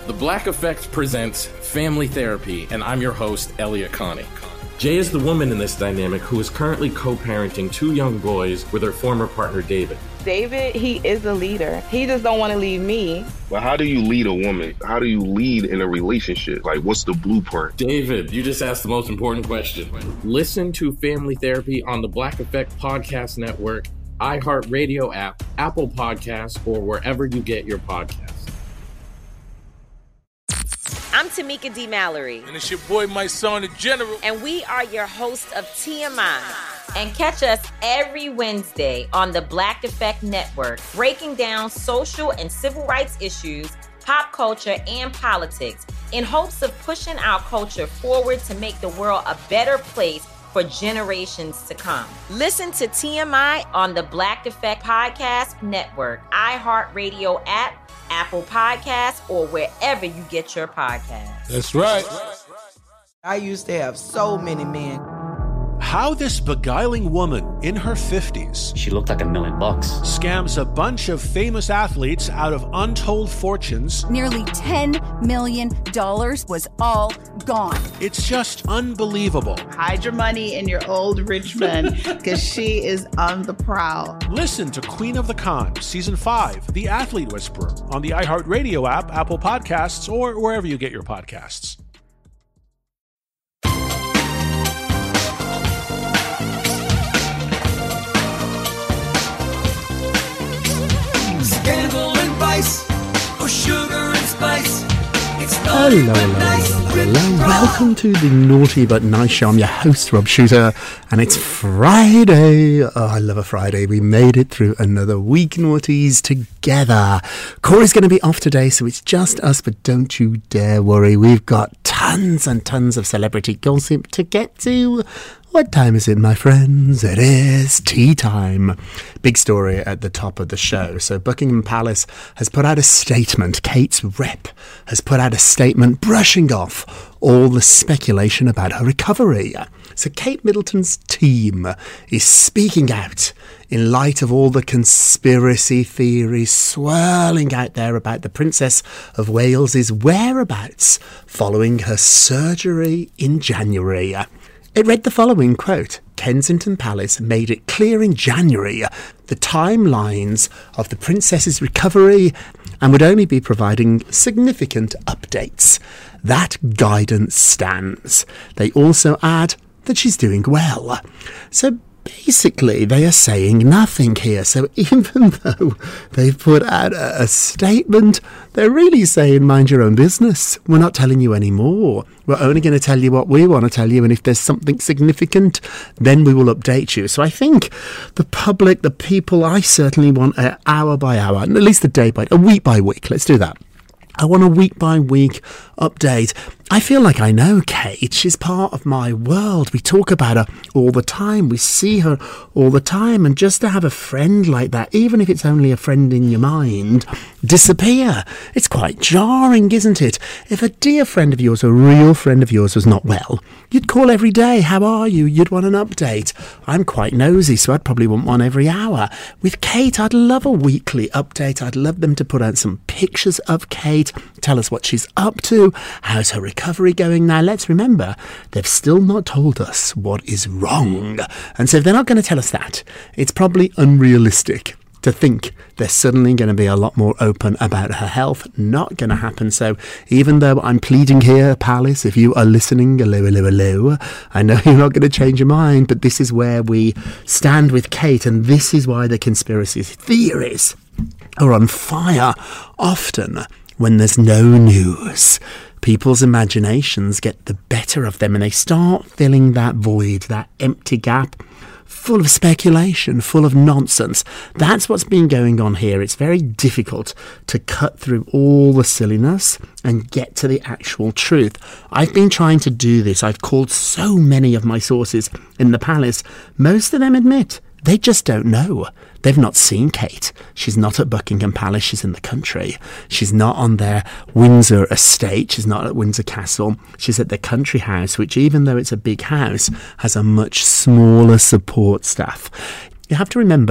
The Black Effect presents Family Therapy, and I'm your host, Elliot Connie. Jay is the woman in this dynamic who is currently co-parenting 2 young boys with her former partner, David. David, he is a leader. He just don't want to leave me. But how do you lead a woman? How do you lead in a relationship? Like, what's the blueprint? David, you just asked the most important question. Listen to Family Therapy on the Black Effect Podcast Network, iHeartRadio app, Apple Podcasts, or wherever you get your podcasts. I'm Tamika D. Mallory. And it's your boy, my son, the General. And we are your hosts of TMI. And catch us every Wednesday on the Black Effect Network, breaking down social and civil rights issues, pop culture, and politics in hopes of pushing our culture forward to make the world a better place for generations to come. Listen to TMI on the Black Effect Podcast Network, iHeartRadio app, Apple Podcasts, or wherever you get your podcasts. That's right. I used to have so many men. How this beguiling woman in her 50s, she looked like $1 million, scams a bunch of famous athletes out of untold fortunes. Nearly $10 million was all gone. It's just unbelievable. Hide your money in your old rich man, because she is on the prowl. Listen to Queen of the Con, Season 5, The Athlete Whisperer, on the iHeartRadio app, Apple Podcasts, or wherever you get your podcasts. Scandal and vice, or sugar and spice. Hello. Welcome to the Naughty But Nice Show. I'm your host, Rob Shooter, and it's Friday. Oh, I love a Friday. We made it through another week, naughties, together. Corey's going to be off today, so it's just us, but don't you dare worry. We've got tons and tons of celebrity gossip to get to. What time is it, my friends? It is tea time. Big story at the top of the show. So Buckingham Palace has put out a statement. Kate's rep has put out a statement brushing off all the speculation about her recovery. So Kate Middleton's team is speaking out in light of all the conspiracy theories swirling out there about the Princess of Wales's whereabouts following her surgery in January. It read the following, quote, Kensington Palace made it clear in January the timelines of the princess's recovery and would only be providing significant updates. That guidance stands. They also add that she's doing well. So basically, they are saying nothing here. So even though they've put out a statement, they're really saying, mind your own business. We're not telling you any more. We're only going to tell you what we want to tell you. And if there's something significant, then we will update you. So I think the public, the people, I certainly want an hour by hour, at least a week by week. Let's do that. I want a week-by-week update. I feel like I know Kate. She's part of my world. We talk about her all the time. We see her all the time. And just to have a friend like that, even if it's only a friend in your mind, disappear, it's quite jarring, isn't it? If a dear friend of yours, a real friend of yours was not well, you'd call every day. How are you? You'd want an update. I'm quite nosy, so I'd probably want one every hour. With Kate, I'd love a weekly update. I'd love them to put out some pictures of Kate, tell us what she's up to, how's her recovery going. Now, let's remember, they've still not told us what is wrong. And so if they're not going to tell us that, it's probably unrealistic to think they're suddenly going to be a lot more open about her health. Not going to happen. So even though I'm pleading here, Palace, if you are listening, hello, I know you're not going to change your mind, but this is where we stand with Kate, and this is why the conspiracy theories are on fire often when there's no news. People's imaginations get the better of them and they start filling that void, that empty gap, full of speculation, full of nonsense. That's what's been going on here. It's very difficult to cut through all the silliness and get to the actual truth. I've been trying to do this. I've called so many of my sources in the palace. Most of them admit they just don't know. They've not seen Kate. She's not at Buckingham Palace. She's in the country. She's not on their Windsor estate. She's not at Windsor Castle. She's at the country house, which, even though it's a big house, has a much smaller support staff. You have to remember,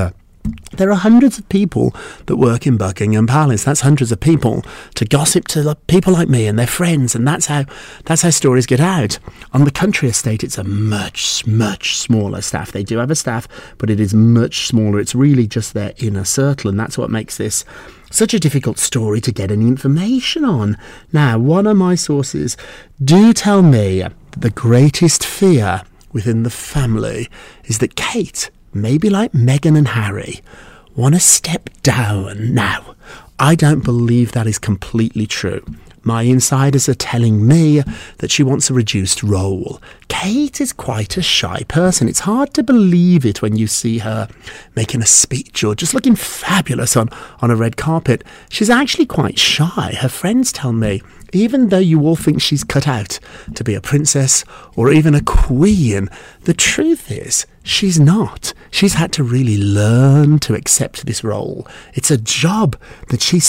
There are hundreds of people that work in Buckingham Palace. That's hundreds of people to gossip to people like me and their friends, and that's how stories get out. On the country estate, it's a much, much smaller staff. They do have a staff, but it is much smaller. It's really just their inner circle, and that's what makes this such a difficult story to get any information on. Now, one of my sources do tell me that the greatest fear within the family is that Kate, maybe like Meghan and Harry, want to step down. Now, I don't believe that is completely true. My insiders are telling me that she wants a reduced role. Kate is quite a shy person. It's hard to believe it when you see her making a speech or just looking fabulous on a red carpet. She's actually quite shy. Her friends tell me, even though you all think she's cut out to be a princess or even a queen, the truth is she's not. She's had to really learn to accept this role. It's a job that she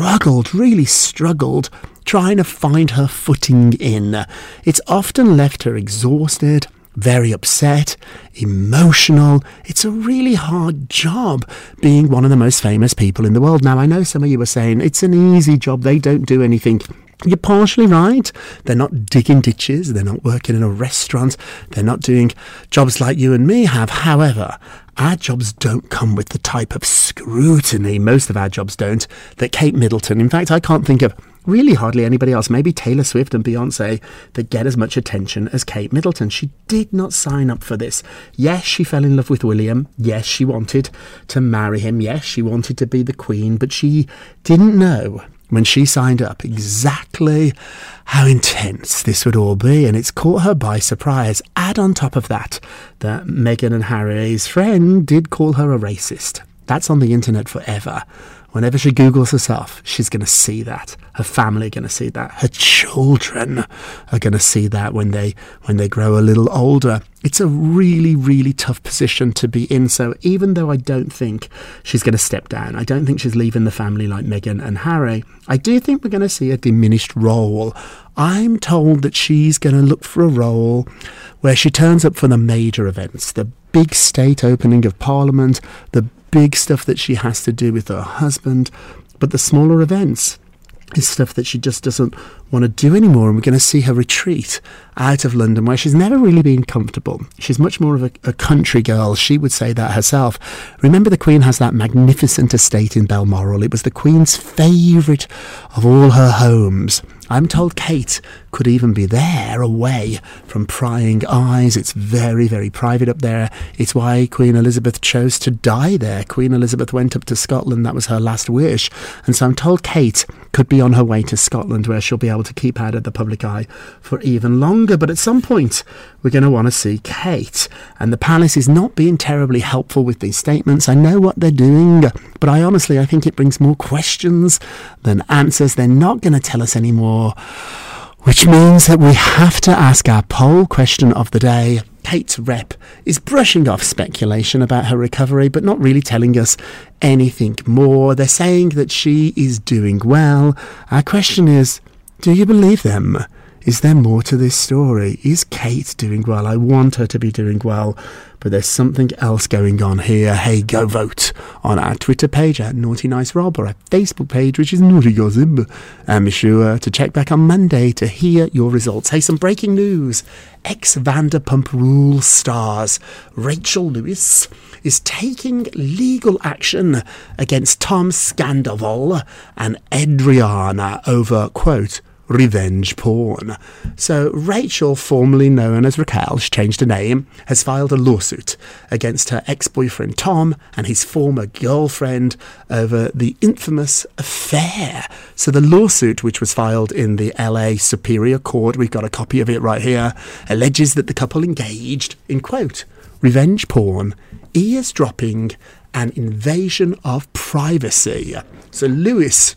really struggled trying to find her footing in. It's often left her exhausted, very upset, emotional. It's a really hard job being one of the most famous people in the world. Now, I know some of you are saying it's an easy job, they don't do anything. You're partially right. They're not digging ditches. They're not working in a restaurant. They're not doing jobs like you and me have. However, our jobs don't come with the type of scrutiny, most of our jobs don't, that Kate Middleton, in fact, I can't think of really hardly anybody else, maybe Taylor Swift and Beyonce, that get as much attention as Kate Middleton. She did not sign up for this. Yes, she fell in love with William. Yes, she wanted to marry him. Yes, she wanted to be the queen, but she didn't know when she signed up exactly how intense this would all be, and it's caught her by surprise. Add on top of that Meghan and Harry's friend did call her a racist. That's on the internet forever. Whenever she Googles herself, she's going to see that. Her family are going to see that. Her children are going to see that when they grow a little older. It's a really, really tough position to be in. So even though I don't think she's going to step down, I don't think she's leaving the family like Meghan and Harry, I do think we're going to see a diminished role. I'm told that she's going to look for a role where she turns up for the major events, the big state opening of Parliament, the big stuff that she has to do with her husband, but the smaller events is stuff that she just doesn't want to do anymore, and we're going to see her retreat out of London, where she's never really been comfortable. She's much more of a country girl. She would say that herself. Remember, the Queen has that magnificent estate in Balmoral. It was the Queen's favourite of all her homes. I'm told Kate could even be there, away from prying eyes. It's very, very private up there. It's why Queen Elizabeth chose to die there. Queen Elizabeth went up to Scotland. That was her last wish. And so I'm told Kate could be on her way to Scotland, where she'll be able to keep out of the public eye for even longer. But at some point, we're going to want to see Kate. And the palace is not being terribly helpful with these statements. I know what they're doing, but I think it brings more questions than answers. They're not going to tell us anymore, which means that we have to ask our poll question of the day. Kate's rep is brushing off speculation about her recovery, but not really telling us anything more. They're saying that she is doing well. Our question is, do you believe them? Is there more to this story? Is Kate doing well? I want her to be doing well, but there's something else going on here. Hey, go vote on our Twitter page at Naughty Nice Rob, or our Facebook page, which is Naughty Gossip. And be sure to check back on Monday to hear your results. Hey, some breaking news. Ex-Vanderpump Rules stars Rachel Lewis is taking legal action against Tom Scandoval and Adriana over, quote, revenge porn. So Rachel, formerly known as Raquel, she changed her name, has filed a lawsuit against her ex-boyfriend Tom and his former girlfriend over the infamous affair. So the lawsuit, which was filed in the LA Superior Court, we've got a copy of it right here, alleges that the couple engaged in, quote, revenge porn, eavesdropping, and invasion of privacy. So Lewis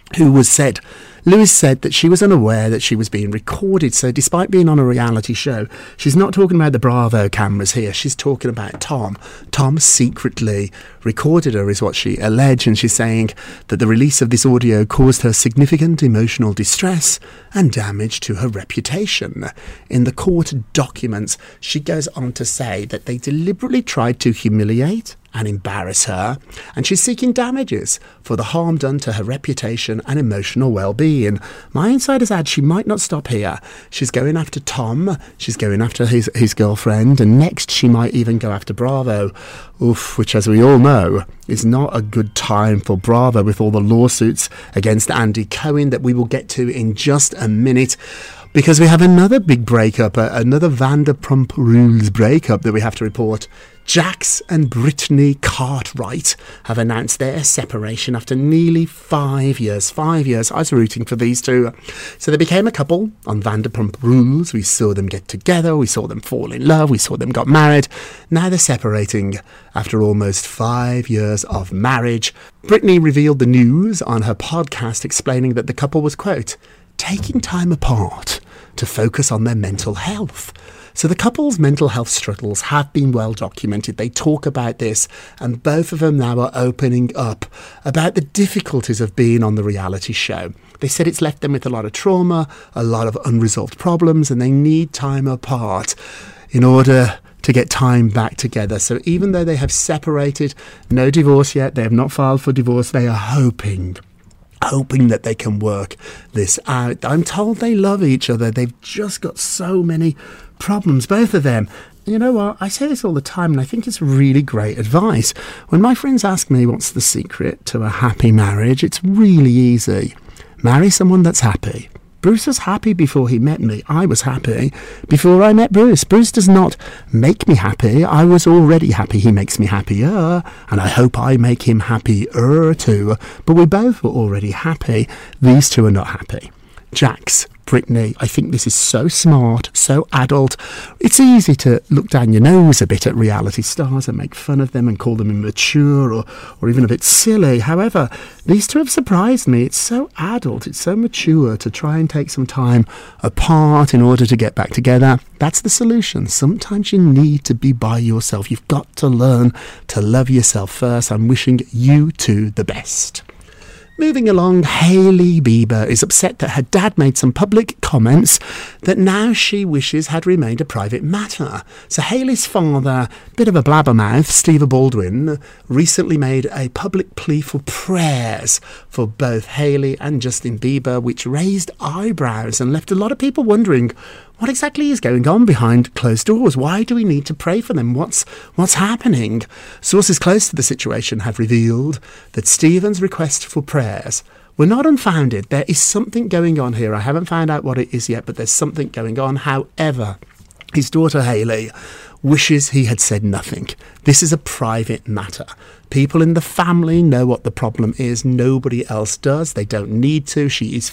said that she was unaware that she was being recorded. So despite being on a reality show, she's not talking about the Bravo cameras here. She's talking about Tom. Tom secretly recorded her, is what she alleged. And she's saying that the release of this audio caused her significant emotional distress and damage to her reputation. In the court documents, she goes on to say that they deliberately tried to humiliate and embarrass her, and she's seeking damages for the harm done to her reputation and emotional well-being. My insiders add she might not stop here. She's going after Tom, she's going after his girlfriend, and next she might even go after Bravo. Oof, which, as we all know, is not a good time for Bravo with all the lawsuits against Andy Cohen that we will get to in just a minute. Because we have another big breakup, another Vanderpump Rules breakup that we have to report. Jax and Brittany Cartwright have announced their separation after nearly 5 years. 5 years. I was rooting for these two. So they became a couple on Vanderpump Rules. We saw them get together. We saw them fall in love. We saw them got married. Now they're separating after almost 5 years of marriage. Brittany revealed the news on her podcast, explaining that the couple was, quote, taking time apart to focus on their mental health. So the couple's mental health struggles have been well documented. They talk about this, and both of them now are opening up about the difficulties of being on the reality show. They said it's left them with a lot of trauma, a lot of unresolved problems, and they need time apart in order to get time back together. So even though they have separated, no divorce yet, they have not filed for divorce, they are hoping that they can work this out. I'm told they love each other. They've just got so many problems, both of them. You know what? I say this all the time, and I think it's really great advice. When my friends ask me what's the secret to a happy marriage, it's really easy. Marry someone that's happy. Bruce was happy before he met me. I was happy before I met Bruce. Bruce does not make me happy. I was already happy. He makes me happier, and I hope I make him happier too. But we both were already happy. These two are not happy. Jax, Brittany, I think this is so smart, so adult. It's easy to look down your nose a bit at reality stars and make fun of them and call them immature or even a bit silly. However, these two have surprised me. It's so adult, it's so mature to try and take some time apart in order to get back together. That's the solution. Sometimes you need to be by yourself. You've got to learn to love yourself first. I'm wishing you two the best. Moving along, Hailey Bieber is upset that her dad made some public comments that now she wishes had remained a private matter. So Hailey's father, bit of a blabbermouth, Steve Baldwin, recently made a public plea for prayers for both Hailey and Justin Bieber, which raised eyebrows and left a lot of people wondering, what exactly is going on behind closed doors? Why do we need to pray for them? What's happening? Sources close to the situation have revealed that Stephen's request for prayers were not unfounded. There is something going on here. I haven't found out what it is yet, but there's something going on. However, his daughter Hailey wishes he had said nothing. This is a private matter. People in the family know what the problem is. Nobody else does. They don't need to. She is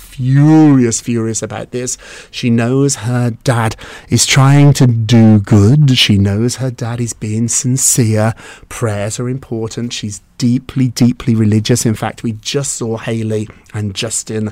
furious about this. She knows her dad is trying to do good. She knows her dad is being sincere. Prayers are important. She's deeply religious. In fact, we just saw Hailey and Justin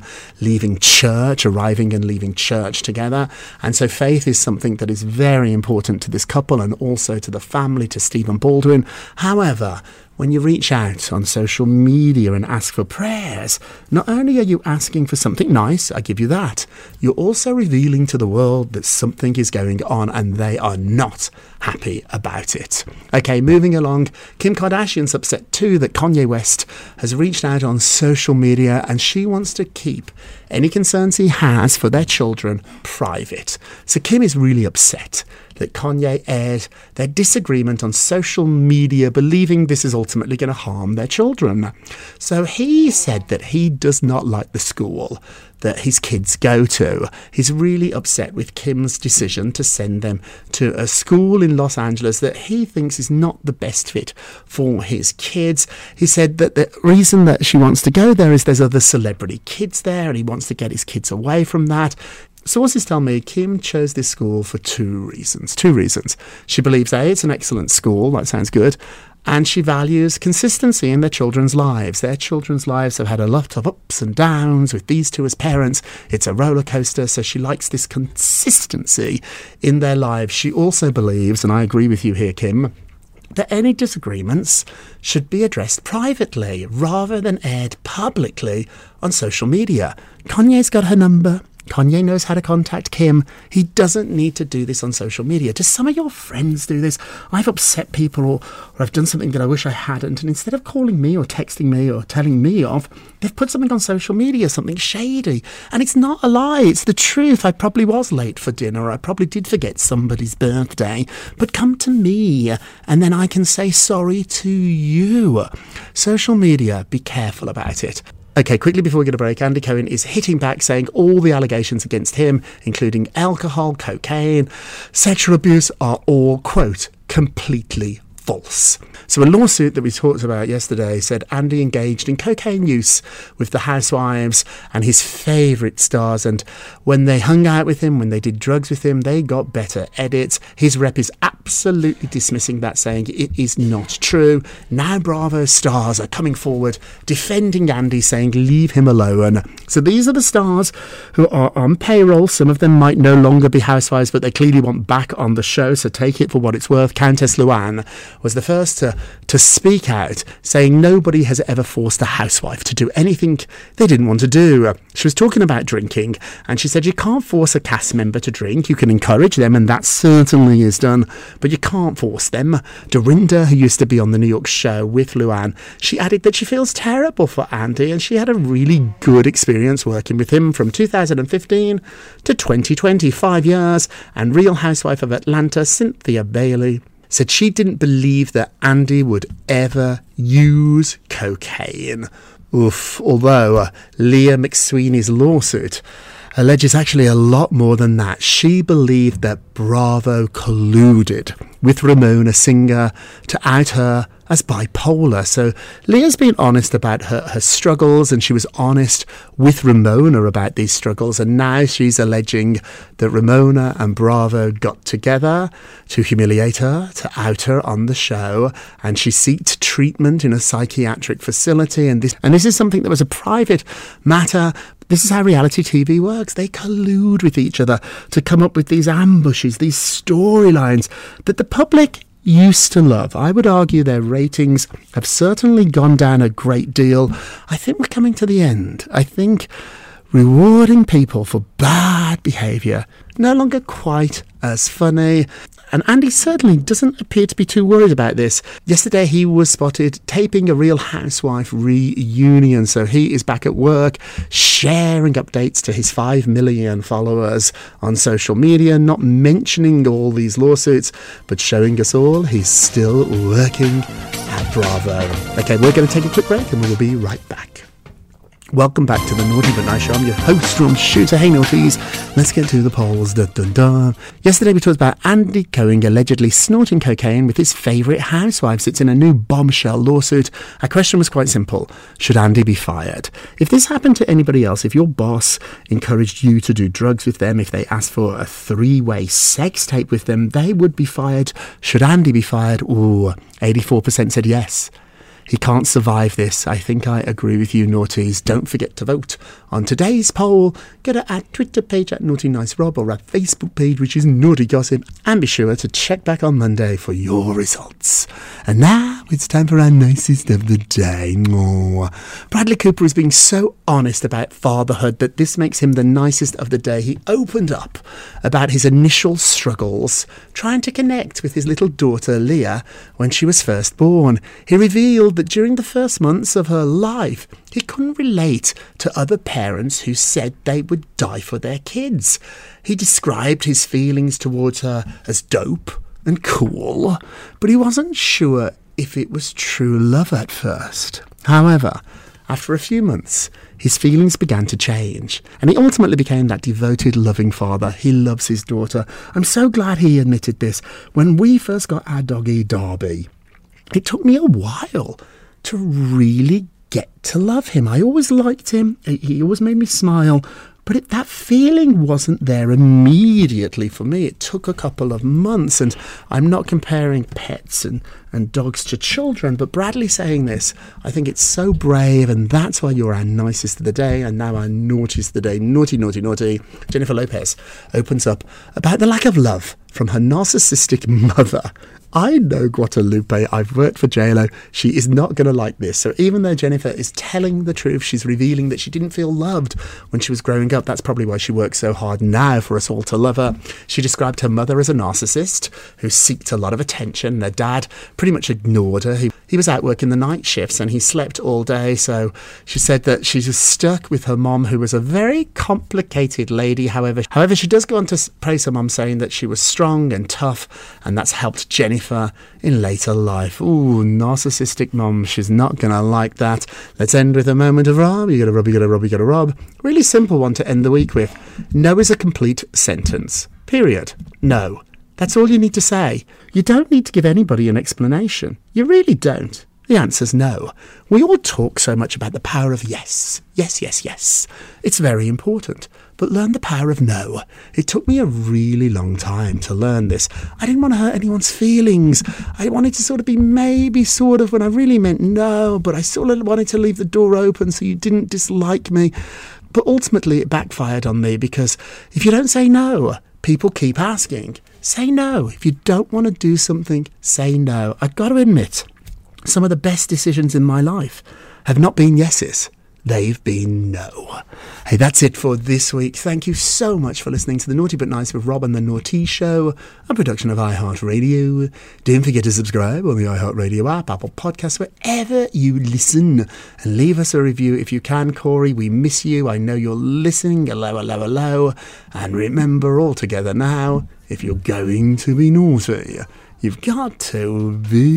arriving and leaving church together. And so faith is something that is very important to this couple and also to the family, to Stephen Baldwin. However, when you reach out on social media and ask for prayers, not only are you asking for something nice, I give you that, you're also revealing to the world that something is going on and they are not happy about it. Okay, moving along, Kim Kardashian's upset too that Kanye West has reached out on social media and she wants to keep any concerns he has for their children private. So Kim is really upset that Kanye aired their disagreement on social media, believing this is ultimately going to harm their children. So he said that he does not like the school that his kids go to. He's really upset with Kim's decision to send them to a school in Los Angeles that he thinks is not the best fit for his kids. He said that the reason that she wants to go there is there's other celebrity kids there and he wants to get his kids away from that. Sources tell me Kim chose this school for two reasons. She believes, A, it's an excellent school, that sounds good, and she values consistency in their children's lives. Their children's lives have had a lot of ups and downs with these two as parents. It's a roller coaster, so she likes this consistency in their lives. She also believes, and I agree with you here, Kim, that any disagreements should be addressed privately rather than aired publicly on social media. Kanye's got her number. Kanye knows how to contact Kim. He doesn't need to do this on social media. Do some of your friends do this? I've upset people or I've done something that I wish I hadn't, and instead of calling me or texting me or telling me off, they've put something on social media, something shady. And it's not a lie, it's the truth. I probably was late for dinner. I probably did forget somebody's birthday. But come to me and then I can say sorry to you. Social media, be careful about it. Okay, quickly before we get a break, Andy Cohen is hitting back, saying all the allegations against him, including alcohol, cocaine, sexual abuse, are all, quote, completely false. So a lawsuit that we talked about yesterday said Andy engaged in cocaine use with the housewives and his favourite stars, and when they hung out with him, when they did drugs with him, they got better edits. His rep is absolutely dismissing that, saying it is not true. Now Bravo stars are coming forward defending Andy, saying leave him alone. So these are the stars who are on payroll. Some of them might no longer be housewives, but they clearly want back on the show, so take it for what it's worth. Countess Luann was the first to speak out, saying nobody has ever forced a housewife to do anything they didn't want to do. She was talking about drinking, and she said you can't force a cast member to drink. You can encourage them, and that certainly is done, but you can't force them. Dorinda, who used to be on the New York show with Luann, she added that she feels terrible for Andy, and she had a really good experience working with him from 2015 to 2020, 5 years, and Real Housewife of Atlanta, Cynthia Bailey, said she didn't believe that Andy would ever use cocaine. Oof, although Leah McSweeney's lawsuit alleges actually a lot more than that. She believed that Bravo colluded with Ramona Singer to out her as bipolar. So Leah's been honest about her struggles, and she was honest with Ramona about these struggles, and now she's alleging that Ramona and Bravo got together to humiliate her, to out her on the show, and she sought treatment in a psychiatric facility, and this is something that was a private matter. This is how reality TV works. They collude with each other to come up with these ambushes, these storylines that the public used to love. I would argue their ratings have certainly gone down a great deal. I think we're coming to the end. I think rewarding people for bad behaviour no longer quite as funny. And Andy certainly doesn't appear to be too worried about this. Yesterday he was spotted taping a Real Housewife reunion, so he is back at work, sharing updates to his 5 million followers on social media, not mentioning all these lawsuits, but showing us all he's still working at Bravo. Okay, we're going to take a quick break and we will be right back. Welcome back to the Naughty But Nice Show. I'm your host, Ron Shooter. Hey, naughties. Let's get to the polls. Dun, dun, dun. Yesterday we talked about Andy Cohen allegedly snorting cocaine with his favourite housewives. It's in a new bombshell lawsuit. Our question was quite simple. Should Andy be fired? If this happened to anybody else, if your boss encouraged you to do drugs with them, if they asked for a 3-way sex tape with them, they would be fired. Should Andy be fired? Ooh, 84% said yes. He can't survive this. I think I agree with you, naughties. Don't forget to vote on today's poll. Go to our Twitter page at Naughty Nice Rob or our Facebook page, which is Naughty Gossip, and be sure to check back on Monday for your results. And now it's time for our nicest of the day. Aww. Bradley Cooper is being so honest about fatherhood that this makes him the nicest of the day. He opened up about his initial struggles trying to connect with his little daughter Leah when she was first born. He revealed that during the first months of her life, he couldn't relate to other parents who said they would die for their kids. He described his feelings towards her as dope and cool, but he wasn't sure if it was true love at first. However, after a few months, his feelings began to change, and he ultimately became that devoted, loving father. He loves his daughter. I'm so glad he admitted this. When we first got our doggy Darby, it took me a while to really get to love him. I always liked him. He always made me smile. But that feeling wasn't there immediately for me. It took a couple of months, and I'm not comparing pets and and dogs to children. But Bradley saying this, I think it's so brave, and that's why you're our nicest of the day and now our naughtiest of the day. Naughty, naughty, naughty. Jennifer Lopez opens up about the lack of love from her narcissistic mother. I know Guadalupe, I've worked for JLo, she is not going to like this. So even though Jennifer is telling the truth, she's revealing that she didn't feel loved when she was growing up. That's probably why she works so hard now for us all to love her. She described her mother as a narcissist who seeked a lot of attention. Their dad pretty much ignored her. He was out working the night shifts and he slept all day. So she said that she was stuck with her mom, who was a very complicated lady. However, she does go on to praise her mom, saying that she was strong and tough, and that's helped Jennifer in later life. Ooh, narcissistic mom. She's not going to like that. Let's end with a moment of Rob. You got to Rob, you got to Rob, you got to Rob. Really simple one to end the week with. No is a complete sentence. Period. No. That's all you need to say. You don't need to give anybody an explanation. You really don't. The answer's no. We all talk so much about the power of yes. Yes, yes, yes. It's very important. But learn the power of no. It took me a really long time to learn this. I didn't want to hurt anyone's feelings. I wanted to sort of be maybe sort of when I really meant no, but I sort of wanted to leave the door open so you didn't dislike me. But ultimately it backfired on me, because if you don't say no, people keep asking. Say no. If you don't want to do something, say no. I've got to admit, some of the best decisions in my life have not been yeses. They've been no. Hey, that's it for this week. Thank you so much for listening to the Naughty But Nice with Rob and the Naughty Show, a production of iHeartRadio. Don't forget to subscribe on the iHeartRadio app, Apple Podcasts, wherever you listen. And leave us a review if you can, Corey. We miss you. I know you're listening. Hello, hello, hello. And remember, all together now, if you're going to be naughty, you've got to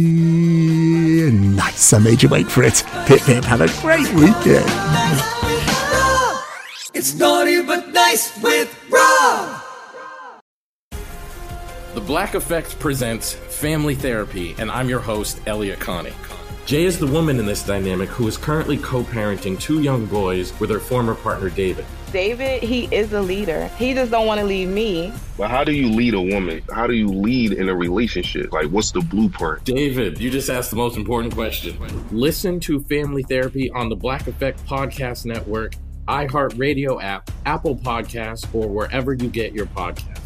be nice. I made you wait for it. Pip, pip. Have a great weekend. It's Naughty But Nice with Rob. The Black Effect presents Family Therapy, and I'm your host, Elliot Connie. Jay is the woman in this dynamic who is currently co-parenting 2 young boys with her former partner, David. David, he is a leader. He just don't want to leave me. But how do you lead a woman? How do you lead in a relationship? Like, what's the blueprint? David, you just asked the most important question. Listen to Family Therapy on the Black Effect Podcast Network, iHeartRadio app, Apple Podcasts, or wherever you get your podcasts.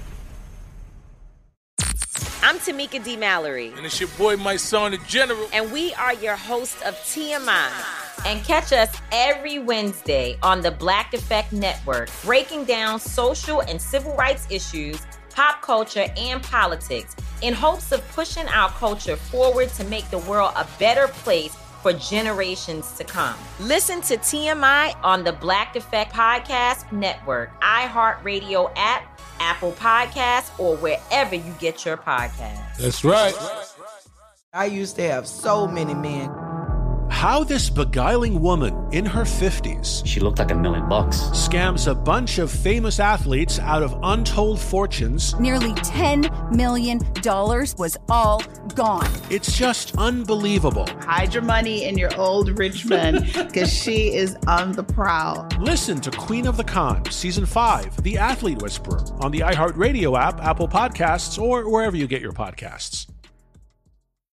I'm Tamika D. Mallory. And it's your boy, my son, the General. And we are your hosts of TMI. And catch us every Wednesday on the Black Effect Network, breaking down social and civil rights issues, pop culture, and politics, in hopes of pushing our culture forward to make the world a better place for generations to come. Listen to TMI on the Black Effect Podcast Network, iHeartRadio app, Apple Podcasts, or wherever you get your podcasts. That's right. I used to have so many men. How this beguiling woman in her 50s, she looked like $1 million, scams a bunch of famous athletes out of untold fortunes. Nearly $10 million was all gone. It's just unbelievable. Hide your money in your old rich man, because she is on the prowl. Listen to Queen of the Con, Season 5, The Athlete Whisperer, on the iHeartRadio app, Apple Podcasts, or wherever you get your podcasts.